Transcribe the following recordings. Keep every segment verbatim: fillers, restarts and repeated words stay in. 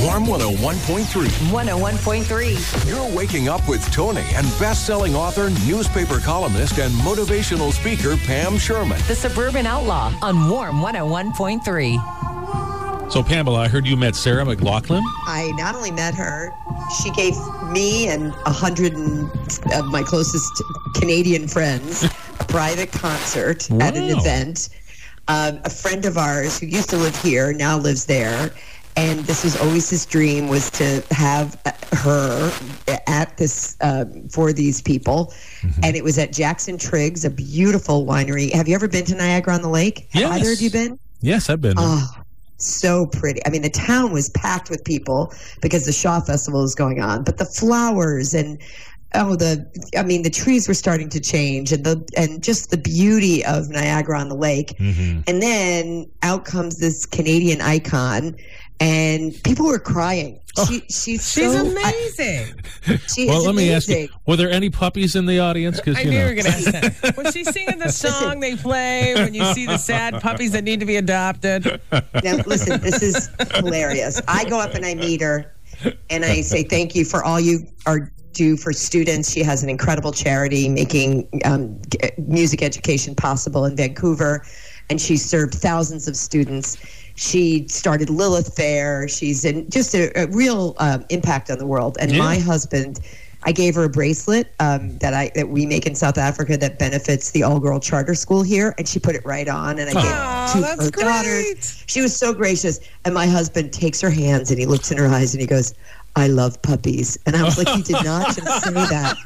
Warm one oh one point three. one oh one point three. You're waking up with Tony and best-selling author, newspaper columnist, and motivational speaker Pam Sherman. The Suburban Outlaw on Warm one oh one point three. So, Pamela, I heard you met Sarah McLachlan. I not only met her, she gave me and a hundred of my closest Canadian friends a private concert Wow. at an event. Um, a friend of ours who used to live here now lives there. And this was always his dream, was to have her at this uh, for these people. Mm-hmm. And it was at Jackson Triggs, a beautiful winery. Have you ever been to Niagara-on-the-Lake? Have Yes. either of you been? Yes, I've been. Oh, so pretty. I mean, the town was packed with people because the Shaw Festival is going on. But the flowers and oh, the I mean, the trees were starting to change, and the and just the beauty of Niagara on the Lake. Mm-hmm. And then out comes this Canadian icon, and people were crying. She, she's She's so, amazing. I, she well, is let me ask amazing. you, were there any puppies in the audience? Because I you knew know. you were going to ask that. Was she singing the song they play when you see the sad puppies that need to be adopted? Now, listen, this is hilarious. I go up and I meet her, and I say thank you for all you are do for students. She has an incredible charity making um, g- music education possible in Vancouver, and she served thousands of students. She started Lilith Fair. She's in just a, a real uh, impact on the world. And Yeah. my husband, I gave her a bracelet um, that I that we make in South Africa that benefits the all-girl charter school here, and she put it right on. And I Aw, gave two that's her great. daughters. She was so gracious. And my husband takes her hands and he looks in her eyes and he goes, "I love puppies." And I was like, "You did not just say that.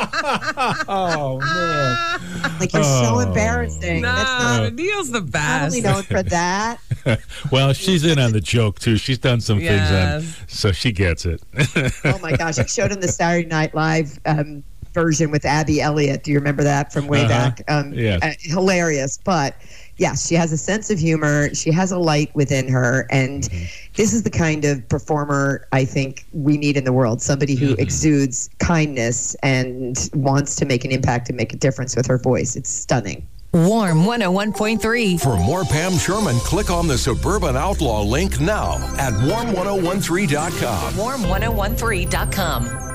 Oh, man. Like, you're so Oh. embarrassing." That's Nah, not Neil's the not best. only known for that. Well, she's in on the joke, too. She's done some Yes. things, on, so she gets it. Oh my gosh! I showed him the Saturday Night Live um, version with Abby Elliott. Do you remember that from way Uh-huh. back? Um, Yes. uh, hilarious, but yes, she has a sense of humor. She has a light within her, and Mm-hmm. this is the kind of performer I think we need in the world. Somebody who Mm-hmm. exudes kindness and wants to make an impact and make a difference with her voice. It's stunning. Warm one oh one point three. For more Pam Sherman, click on the Suburban Outlaw link now at warm ten thirteen dot com. warm ten thirteen dot com.